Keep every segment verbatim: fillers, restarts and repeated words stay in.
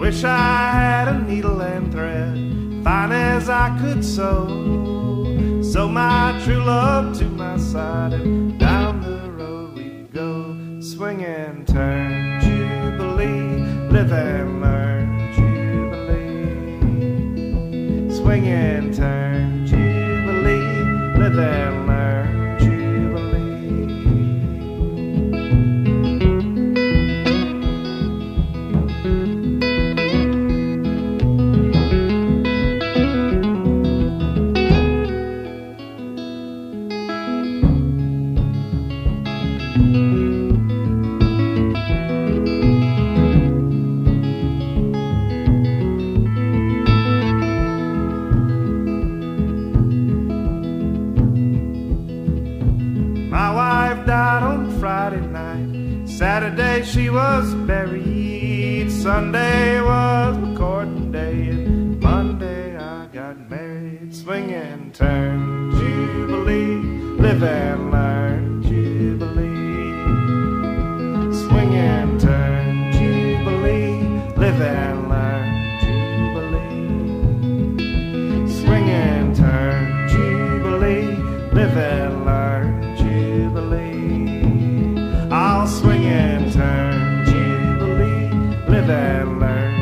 Wish I had a needle and thread, fine as I could sew, sew my true love to my side, and down the road we go. Swing and turn, Jubilee, live and learn, Jubilee. Swing and turn, Jubilee, live and learn. Saturday she was buried, Sunday was my courting day, and Monday I got married. Swing and turn, Jubilee, live and learn, Jubilee. Swing and turn, Jubilee, live and learn, Jubilee. Swing and turn, Jubilee, live and learn, Jubilee. I'll swing and turn, Jubilee, live and learn,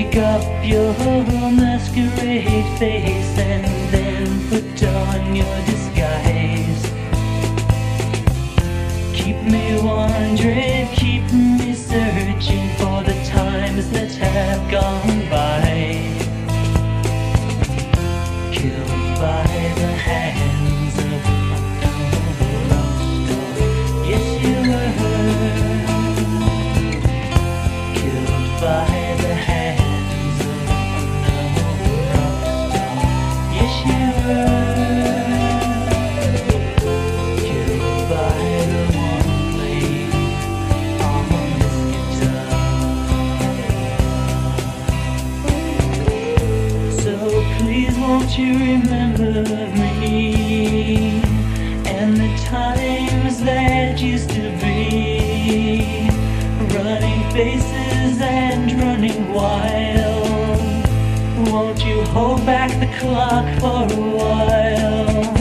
Take up your masquerade face and then put on your disguise. Keep me wondering, keep me searching for the times that have gone by. Killed by the hands of a rock star. Yes, you were. Killed by the hands of a rock star. Yes, you were. Killed by the one playing on this guitar. So please won't you remember me and the times that used to be, running faces and running wild. Won't you hold back the clock for a while?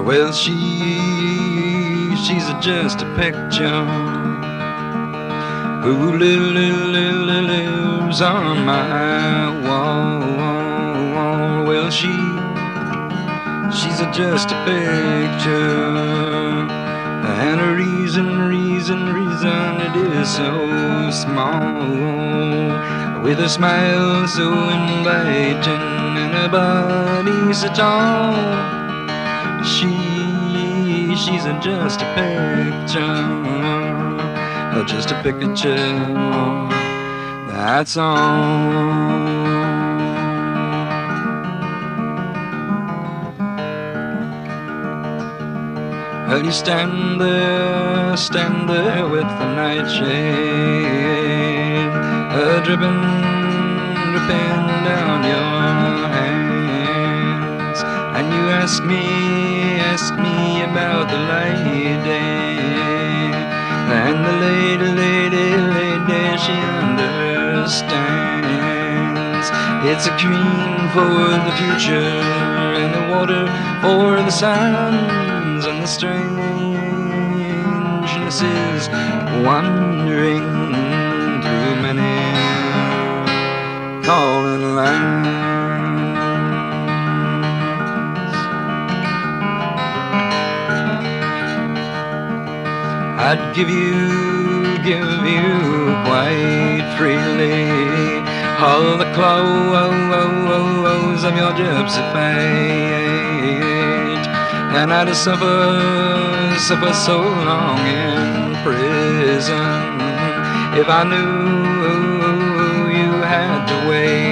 Well, she, she's just a picture who li li li li lives on my wall. Well, she, she's just a picture, and a reason, reason, reason it is so small, with a smile so inviting and a body so tall. She, she's just a picture, just a picture, that's all. Well, you stand there, stand there with the nightshade uh, dripping, dripping down your hands, and you ask me, ask me about the lady, and the lady, lady, lady, she understands. It's a queen for the future, and the water for the sands, and the strangeness is wandering through many calling lands. I'd give you, give you quite freely all the clothes of your gypsy fate, and I'd suffer, suffer so long in prison if I knew you had to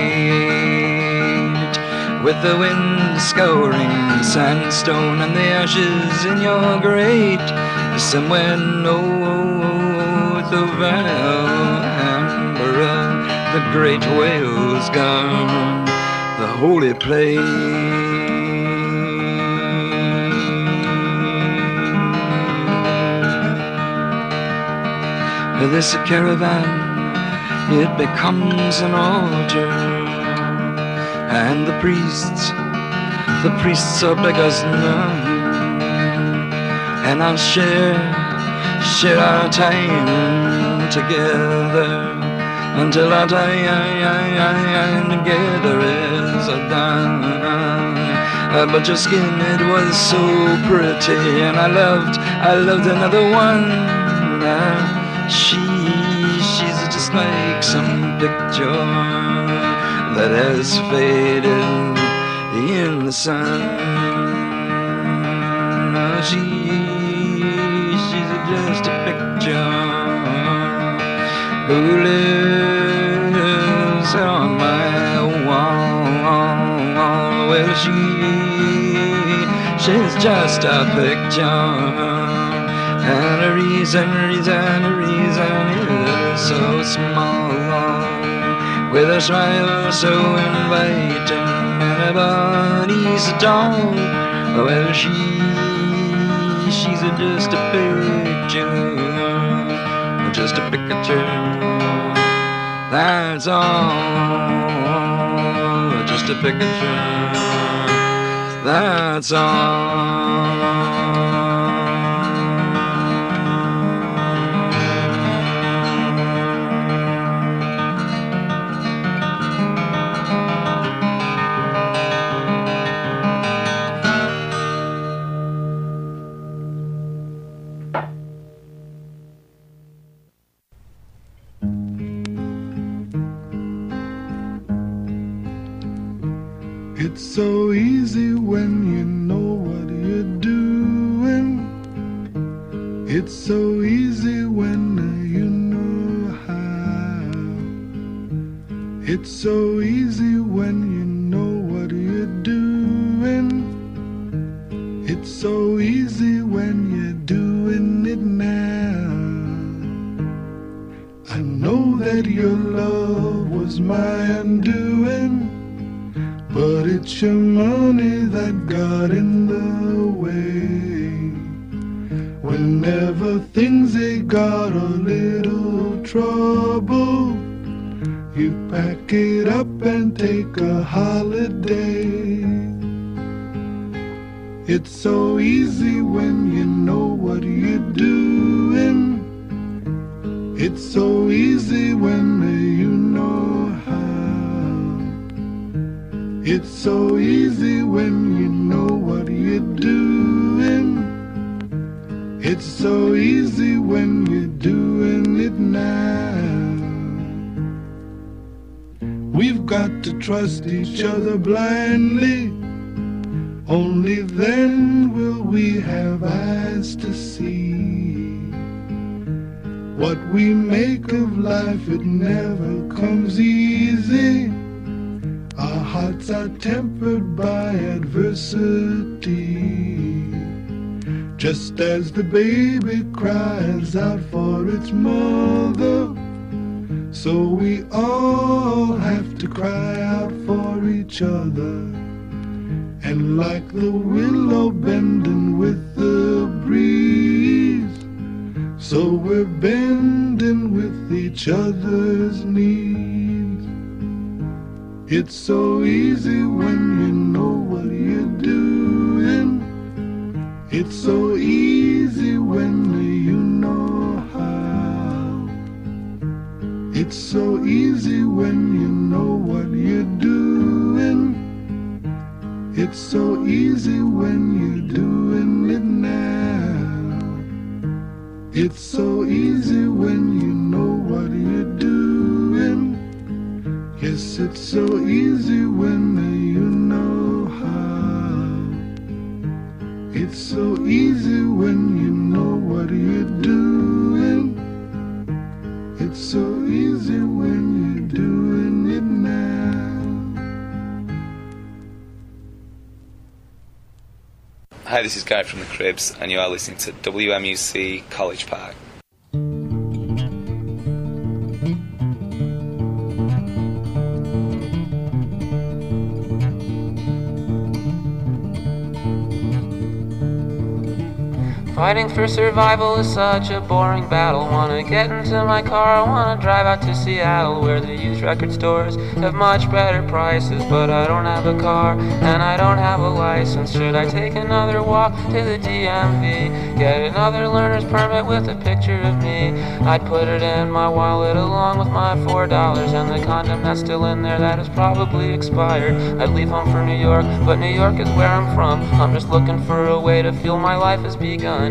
wait, with the wind scouring sandstone and the ashes in your grate, somewhere north of Alhambra, the great whale's gone, the holy place. This caravan, it becomes an altar, and the priests, the priests are beggars none, and I'll share, share our time together until our time together is done. Uh, but your skin, it was so pretty, and I loved, I loved another one. Uh, She, she's just like some picture that has faded in the sun. She, she's just a picture who lives on my wall. Well, she, she's just a picture, and a reason, reason, reason is so small, with a smile so inviting and a body so tall. Well, she, she's just a picture, just a picture, that's all, just a picture, that's all. It's so easy when you know what you're doing. It's so easy when you know how. It's so easy when you know what you're doing. It's so easy when you're doing it now. I know that your love was my undoing, but it's your money that got in the way. Whenever things they got a little trouble, you pack it up and take a holiday. It's so easy when you know what you're doing. It's so easy when you know how. It's so easy when you know what you're doing. It's so easy when you're doing it now. We've got to trust each other blindly. Only then will we have eyes to see. What we make of life, it never comes easy. Our hearts are tempered by adversity. Just as the baby cries out for its mother, so we all have to cry out for each other. And like the willow bending with the breeze, so we're bending with each other's needs. It's so easy when you know what you're doing. It's so easy when you know how. It's so easy when you know what you're doing. It's so easy when you're doing it now. It's so easy when you know what you're doing. Yes, it's so easy when you know how. It's so easy when you know what you're doing. It's so easy when you're doing it now. Hi, this is Guy from the Cribs, and you are listening to W M U C College Park. Fighting for survival is such a boring battle. Wanna get into my car, wanna drive out to Seattle, where the used record stores have much better prices. But I don't have a car, and I don't have a license. Should I take another walk to the D M V? Get another learner's permit with a picture of me? I'd put it in my wallet along with my four dollars and the condom that's still in there that is probably expired. I'd leave home for New York, but New York is where I'm from. I'm just looking for a way to feel my life has begun.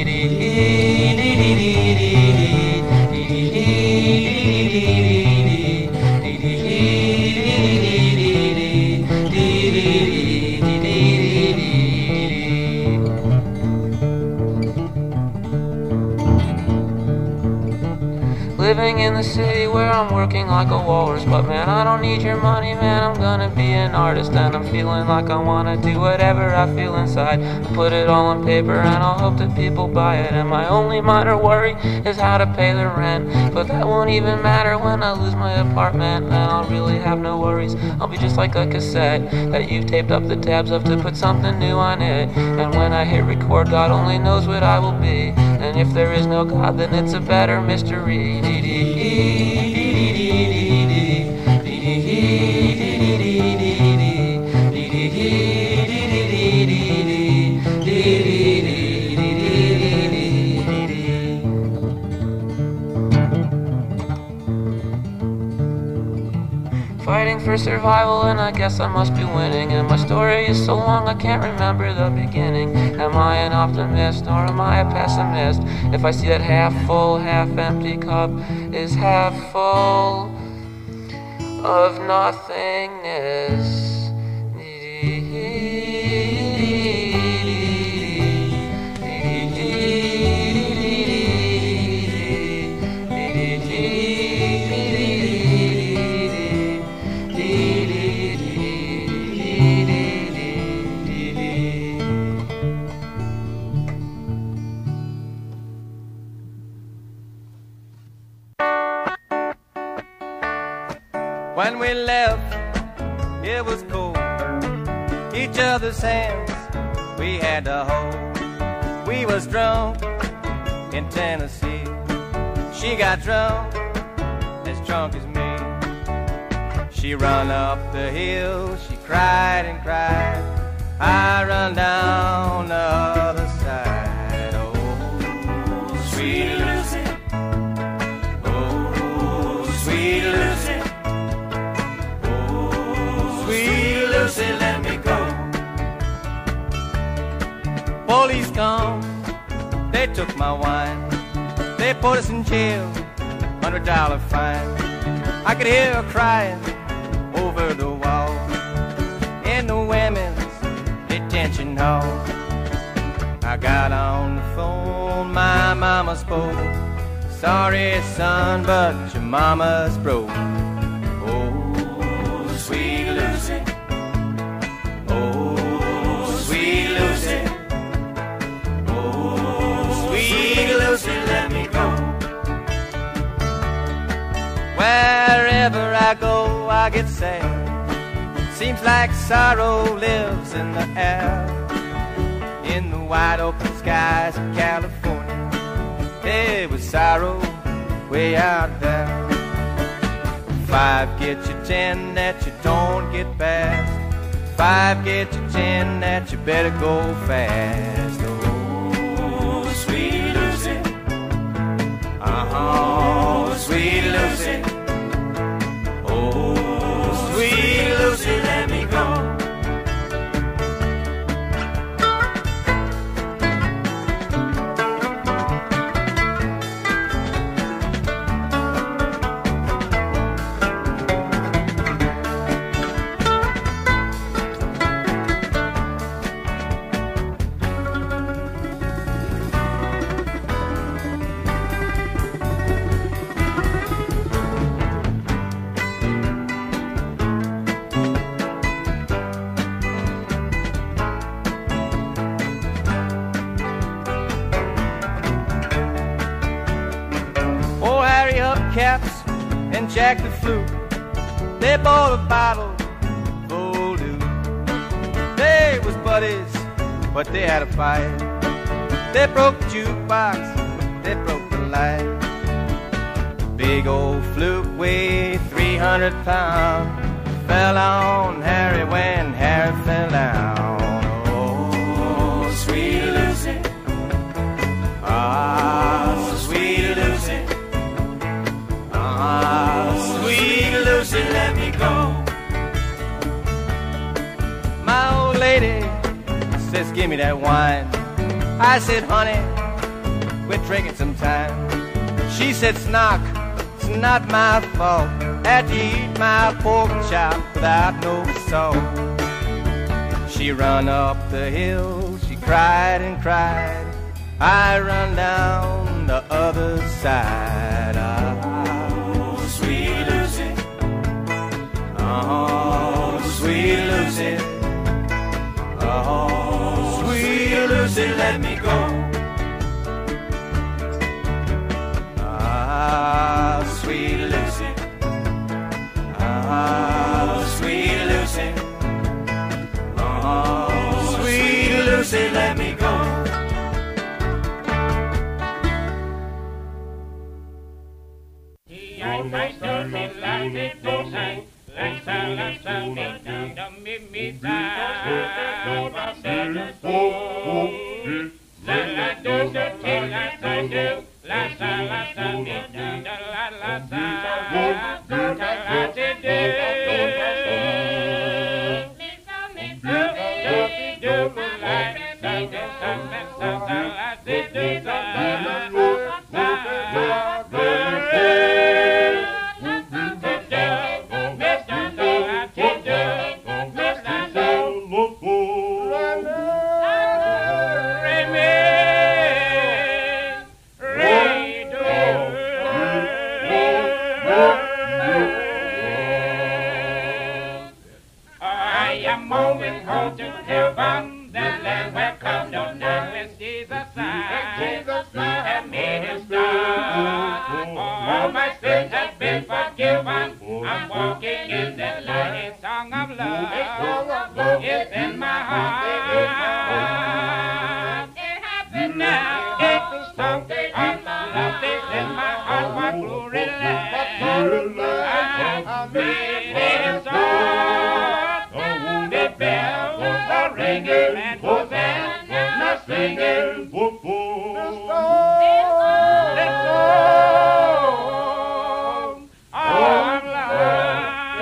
Living in the city where I'm working like a walrus. But man, I don't need your money, man, I'm gonna be an artist. And I'm feeling like I wanna do whatever I feel inside. Put it all on paper and I'll hope that people buy it. And my only minor worry is how to pay the rent. But that won't even matter when I lose my apartment. Then I'll really have no worries. I'll be just like a cassette that you've taped up the tabs of to put something new on it. And when I hit record, God only knows what I will be. And if there is no God, then it's a better mystery. Fighting for survival, and I guess I must be winning. And my story is so long I can't remember the beginning. Am I an optimist or am I a pessimist? If I see that half full, half empty cup is half full of nothingness. When we left, it was cold. Each other's hands we had to hold. We was drunk in Tennessee. She got drunk, as drunk as me. She run up the hill, she cried and cried. I run down the other side. Oh, sweet Lucy. Oh, sweet Lucy. Oh, sweet Lucy, let me go. Police come, they took my wine. They put us in jail, hundred dollar fine. I could hear her crying over the wall in the women's detention hall. I got on the phone, my mama spoke. Sorry, son, but your mama's broke. Oh, sweet Lucy. Oh, sweet Lucy. Oh, sweet Lucy, let me go. Wherever I go, I get sad. Seems like sorrow lives in the air. In the wide open skies of California, there was sorrow way out there. Five get you ten that you don't get past. Five get you ten that you better go fast. Oh, sweet Lucy. Oh, sweet Lucy. Oh, sweet Lucy, let me go. Caps and Jack the Flute, they bought a bottle full dude. They was buddies, but they had a fight. They broke the jukebox, they broke the light. The big old flute weighed three hundred pounds, fell on Harry when Harry fell down. Oh, sweet Lucy. Ah, sweet Lucy. Ah, sweet Lucy, let me go. My old lady says, give me that wine. I said, honey, we're drinking some time. She said, Snock, it's not my fault. Had to eat my pork chop without no salt. She run up the hill, she cried and cried. I run down the other side. Ah, sweet Lucy. Oh, sweet Lucy. Oh, sweet Lucy, let me go. Ah, sweet Lucy. Ah, sweet Lucy. Oh, sweet Lucy, let me go. The ringing, both hands not singing, whoop whoop. This song, this song, of love,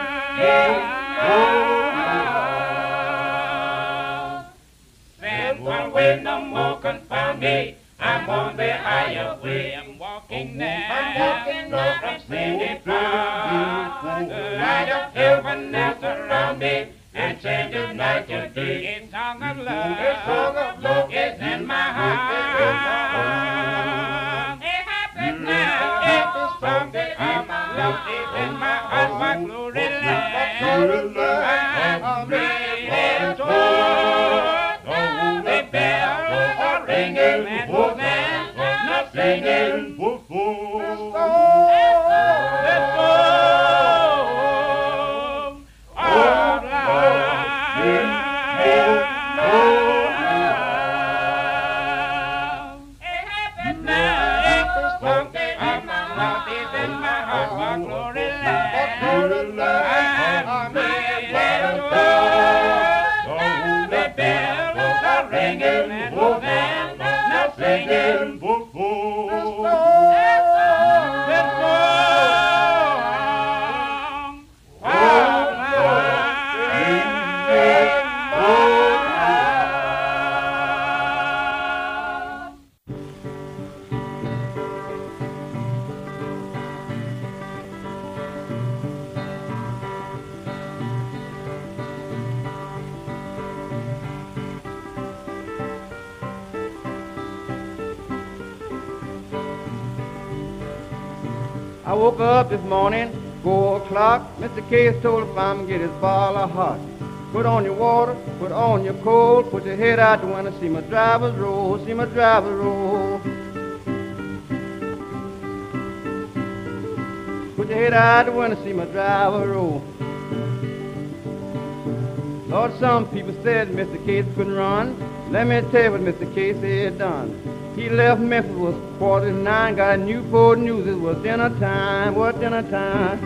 that one way no more confound me. I'm on the higher way. I'm walking now. I'm walking north from Sandy Cloud. The light of heaven now surround me and changes night to day. A song of love, a song of love is in my heart. It happens now. Every song that I'm love is in my heart. My glory land. I'm ready to the bells are ringing and the man's not singing. Woof woof. This song, this song of love. It happens now. Every song that I'm love is in my heart. My glory land. I'm ready to the bells are ringing and the man's not singing. Woof woof. This song of I woke up this morning, four o'clock. Mister Case told if I'm get his bottle of hot. Put on your water, put on your coal, put your head out the window, see my drivers roll, see my drivers roll. Put your head out the window, see my driver roll. Lord, some people said Mister Case couldn't run. Let me tell you what Mister Case had done. He left Memphis, was quarter to nine, got a Newport News, it was dinner time, what dinner time?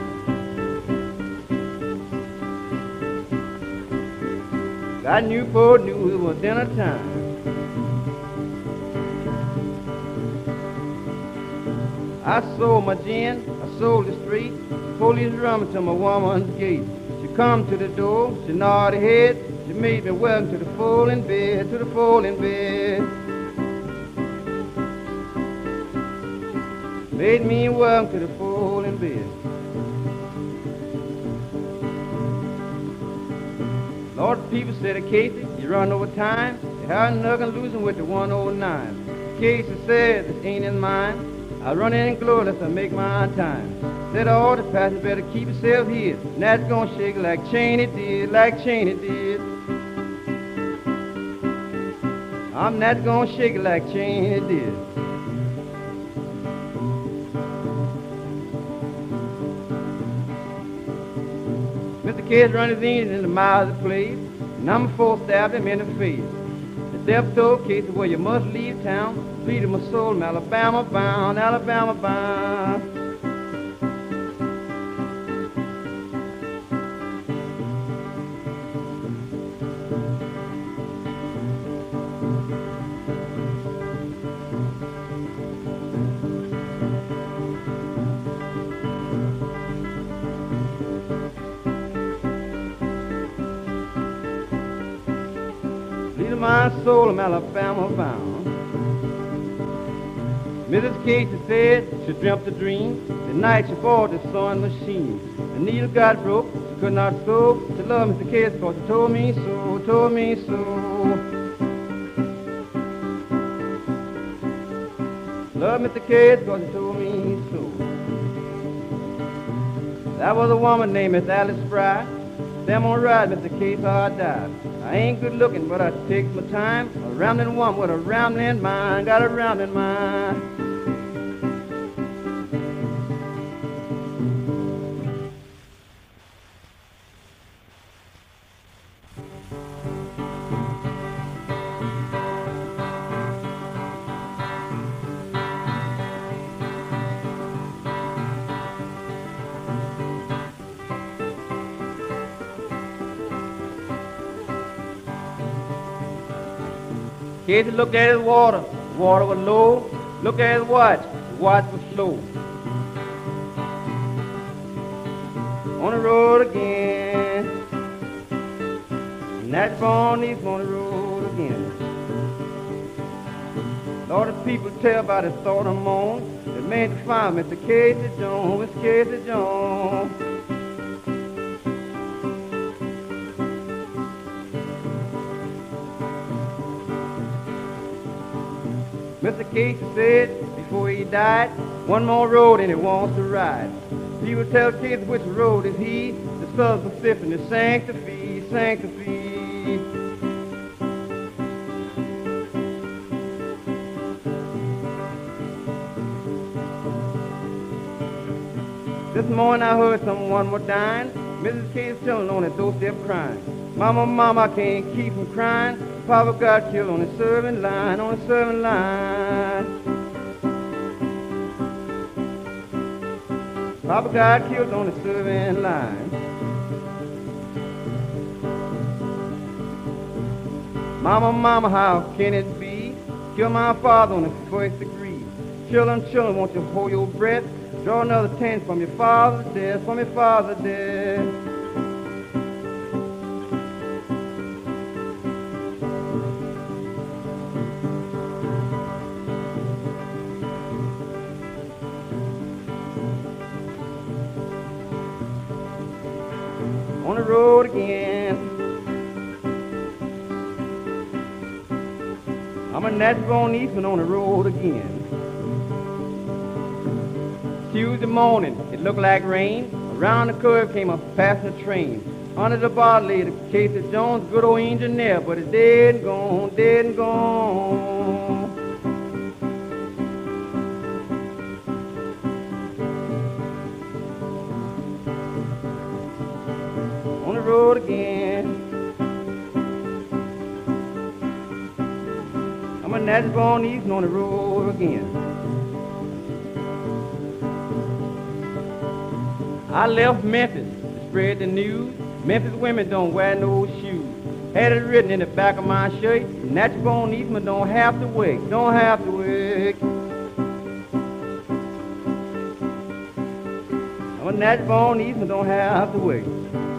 Got Newport News, it was dinner time. I sold my gin, I sold the street, police run to my woman's gate. She come to the door, she nodded her head, she made me welcome to the folding bed, to the folding bed. Made me welcome to the folding bed. Lord, people said to Casey, you run over time, you had nothing losing with the one oh nine. Casey said, this ain't in mine, I run in glorious and make my time. Said all the passengers better keep yourself here, and that's gonna shake like Cheney did, like Cheney did. I'm not gonna shake it like Cheney did. Mister Case run his engine in the miles of place. Number four stabbed him in the face. The devil told Casey, well, you must leave town. Bleed my soul, I'm Alabama bound, Alabama bound. My soul, I'm Alabama bound. Missus Casey said she dreamt a dream. The night she bought the sewing machine. The needle got broke, she could not sew. She loved Mister Casey because he told me so, told me so. Love Mister Casey because he told me so. That was a woman named Miss Alice Fry. Them on ride, Mister Casey, how I died. I ain't good looking, but I take my time. A rambling woman with a rambling mind, got a rambling mind. Casey looked at his water. The water was low. Looked at his watch. The watch was slow. On the road again. And that's born east on the road again. All the people tell about his thought and moan. They made to find Mister Casey Jones, Mister Casey Jones. Mister Casey said before he died, one more road and he wants to ride. People tell Casey which road is he, the Southern Pacific, the Santa Fe, Santa Fe. This morning I heard someone was dying. Missus Casey chilling on the doorstep crying. Mama, mama, I can't keep from crying. Papa got killed on the serving line, on the serving line. Papa got killed on the serving line. Mama, mama, how can it be? Kill my father on the first degree. Children, children, won't you hold your breath? Draw another ten from your father's death, from your father's death. On the road again. I'm a natural Eastman on the road again. Tuesday morning, it looked like rain. Around the curve came a passenger train. Under the bar lay the Casey Jones, good old engineer, but it's dead and gone, dead and gone. On the road again. I'm a natural born Eastern on the road again. I left Memphis to spread the news. Memphis women don't wear no shoes. Had it written in the back of my shirt. Natural born Eastman don't have to work, don't have to work. I'm a natural born Eastman don't have to work.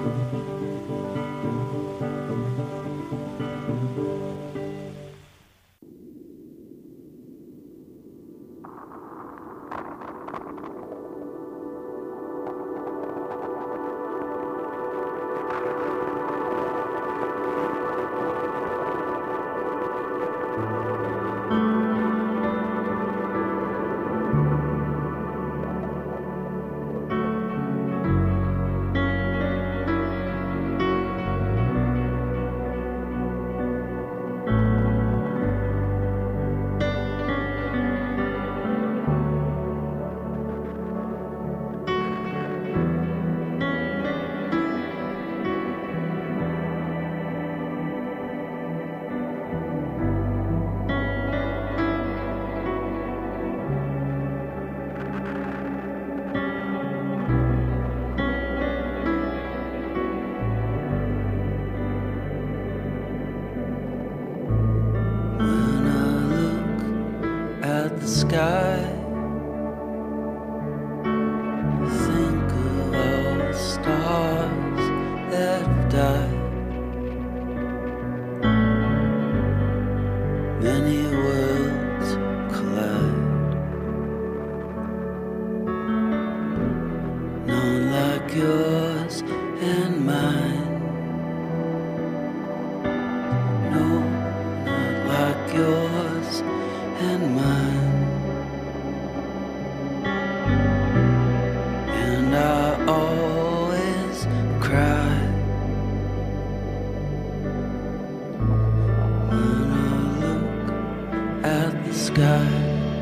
Sky, think of all the stars that have died. Many worlds collide. None like yours and mine. No, not like yours and mine. And I always cry when I look at the sky.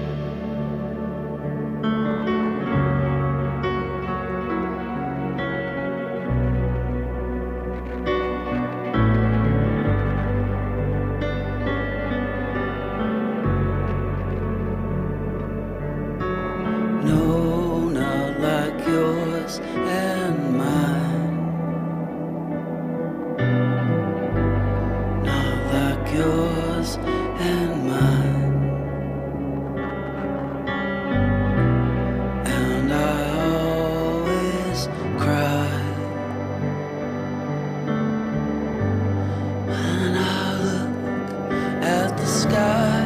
No, not like yours and mine. Not like yours yours and mine. And I always cry when I look at the sky.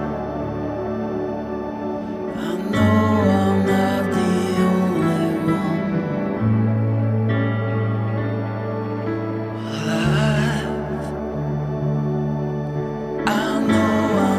I know I'm not the only one alive. I know I'm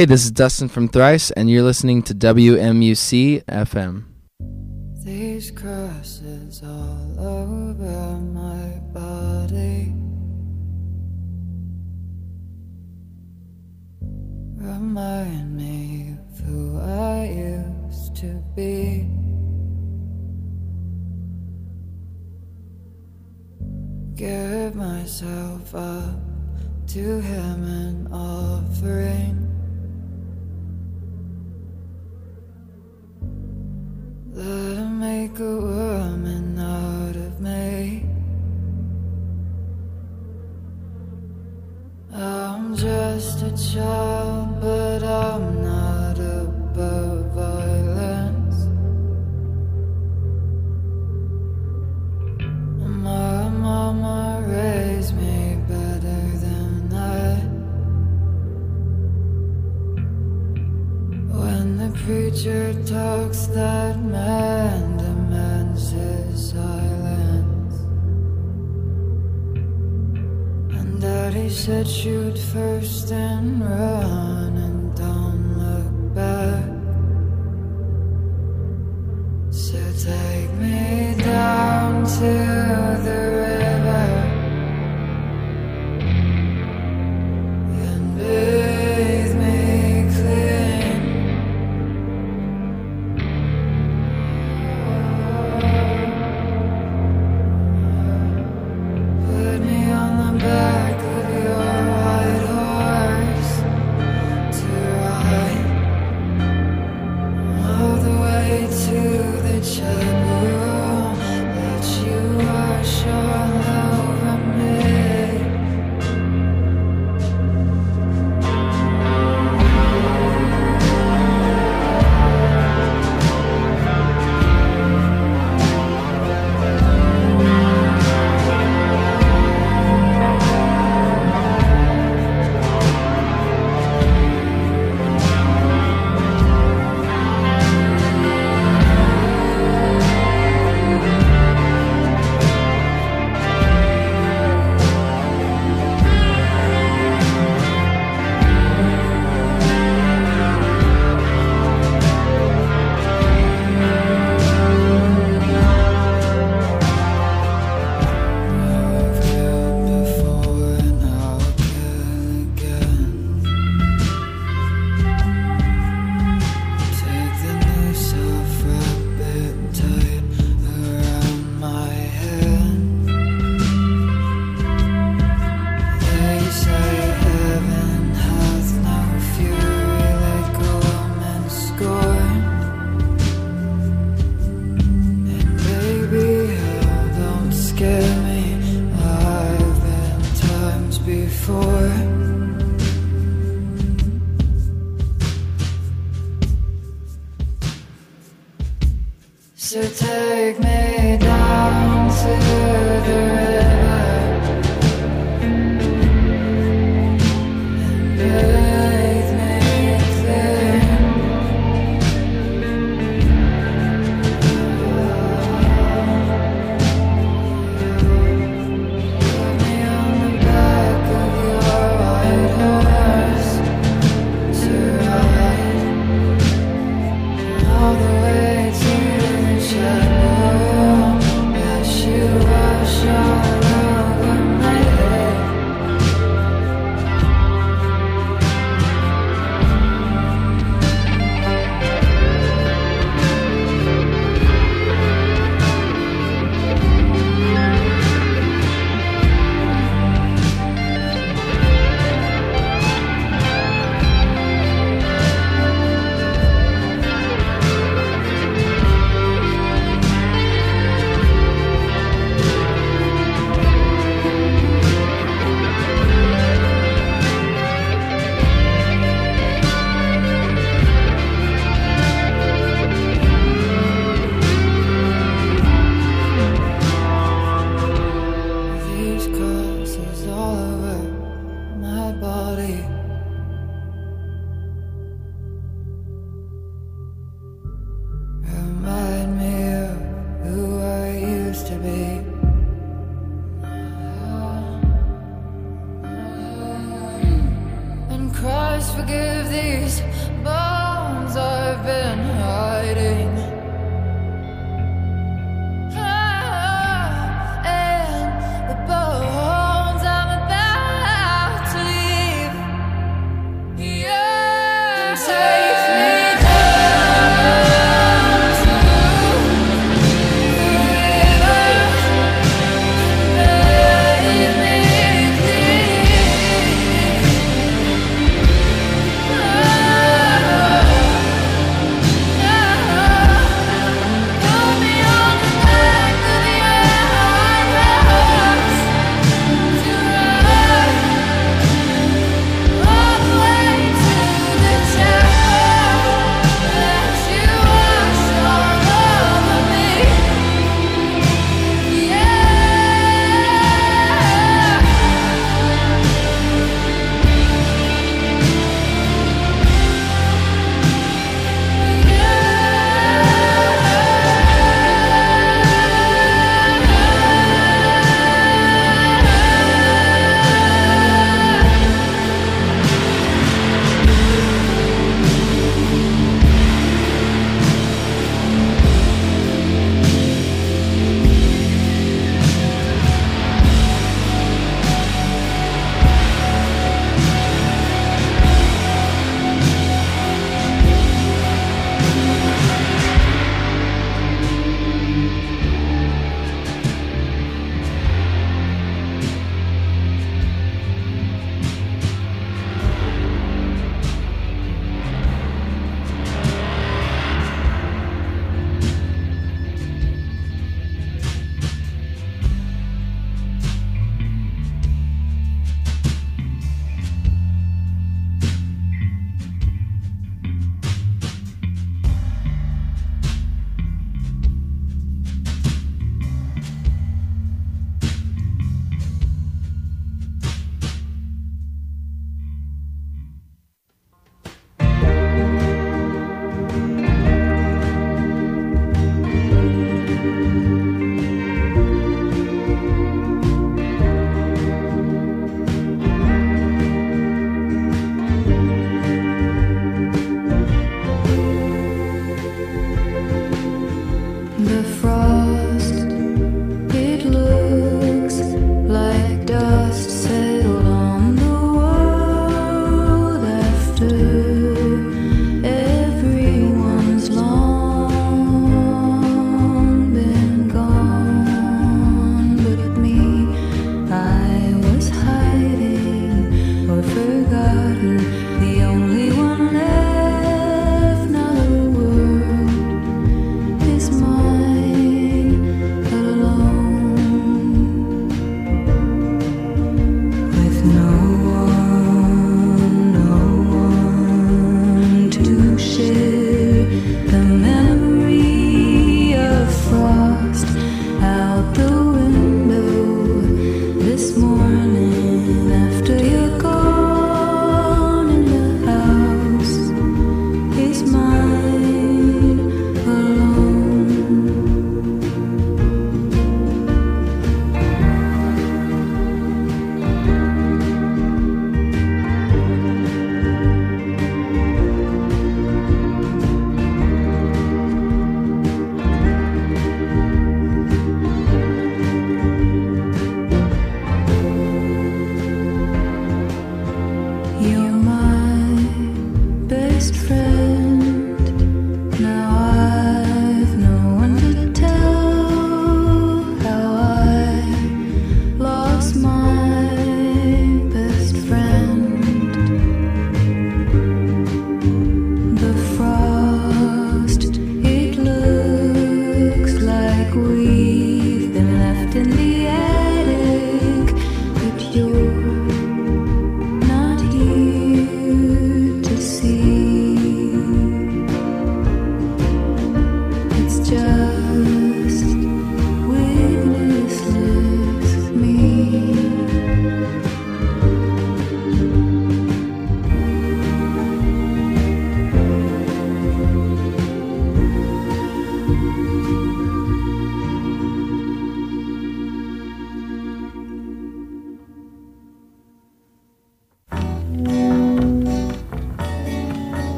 Hey, this is Dustin from Thrice, and you're listening to W M U C F M. These crosses all over my body remind me of who I used to be. Give myself up to him an offering. Let him make a woman out of me. I'm just a child, but I'm not above violence. My mama raised me better than that. When the preacher talks, that man demands his silence. And Daddy said shoot first and run and don't look back. So take me down to the river and bathe me clean. Put me on the back of your white horse to ride all the way to the chapel. Let you wash all over me. I've killed before and I'll kill again. Take the noose off, wrap it tight around my head. They say heaven hath no fury like a woman's scorn. And baby, hell don't scare me. I've been times before. So take me down to the river and bathe me clean. Put me on the back of your white horse to ride all the way to the chapel. Let you wash all over my head. These crosses all over my body remind me of who I used to be. And Christ forgive these bones I've been hiding. Ah, and the bones I'm about to leave. Yeah, take me down to the river. Bathe me clean. Ah,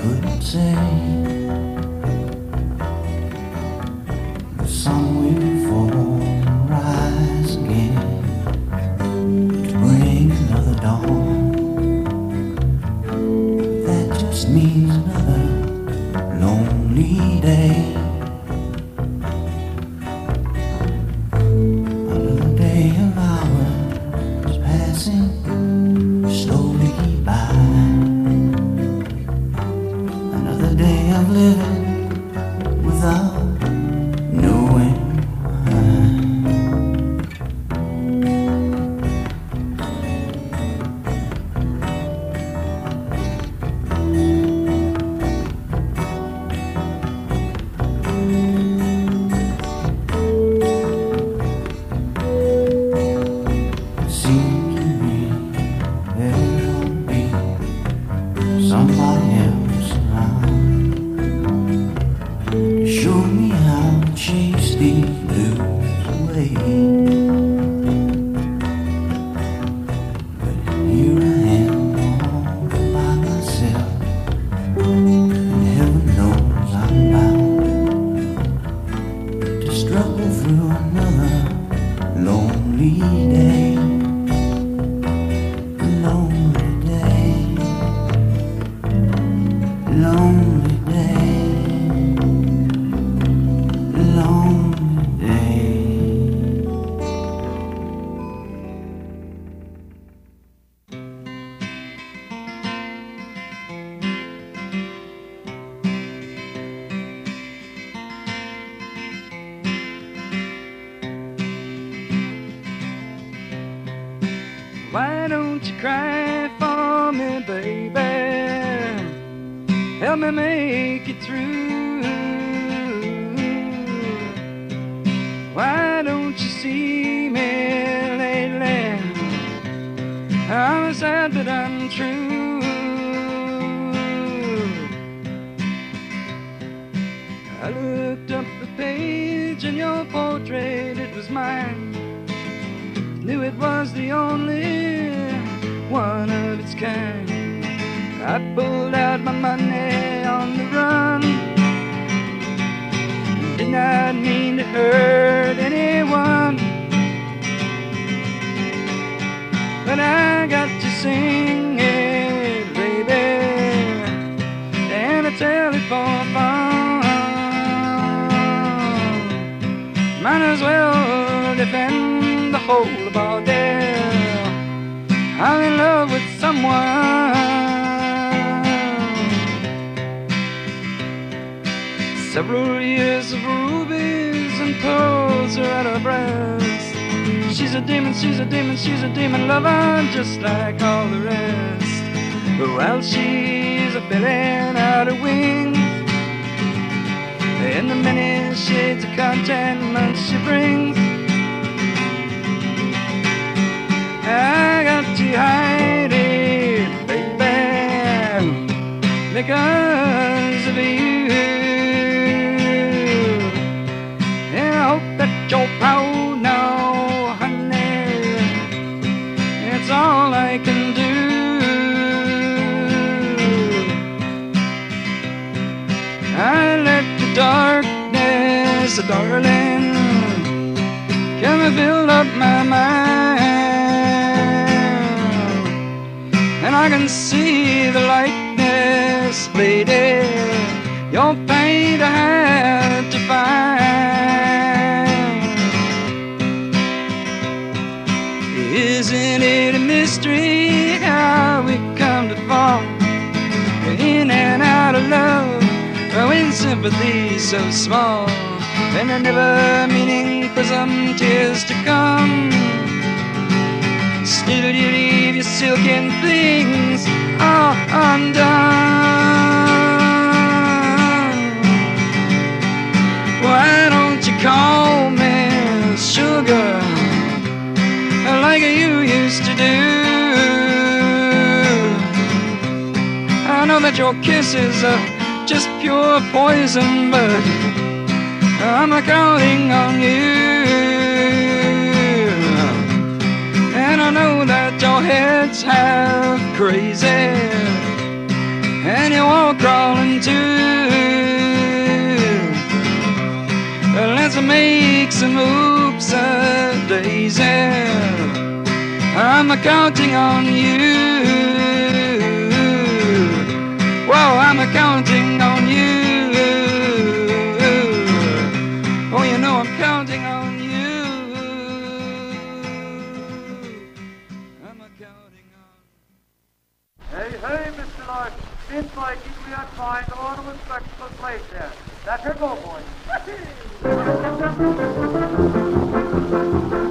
couldn't say. The sun will fall and rise again to bring another dawn. That just means another lonely day. Another day of hours passing slowly by. Another day of living without knowing somebody else around to show me how to chase these blues away. But here I am all by myself, and heaven knows I'm bound to struggle through another lonely day. Lonely day. Lonely day, lonely day. Why don't you cry for me, baby? Help me make it through. Why don't you see me lately? I'm sad but I'm true. I looked up the page and your portrait, it was mine. Knew it was the only one of its kind. I pulled out my money on the run. Did not mean to hurt anyone, but I got to sing it, baby, and I tell it for fun. Might as well defend the whole body. I'm in love with someone. Several years of rubies and pearls are at her breast. She's a demon, she's a demon, she's a demon lover, just like all the rest. But while she's a filling out her wings, in the many shades of contentment she brings, I got to hide it, baby, because of you. And I hope that you're proud now, honey. It's all I can do. I let the darkness, darling, come and fill up my mind. And I can see the likeness, lady, your pain I had to find. Isn't it a mystery how we come to fall in and out of love, when sympathy's so small, and they're never meaning for some tears to come? Still you leave your silken things all undone. Why don't you call me sugar like you used to do? I know that your kisses are just pure poison, but I'm not counting on you. And I know that your head's half crazy, and you won't crawling too. Let's make some hoops a daisy. I'm counting on you. Whoa, I'm counting on you. Oh, you know I'm counting on you. I'm counting on. Hey, hey, Mister Larson. Seems like we are trying to order a spectacle place there. That's her go, boy.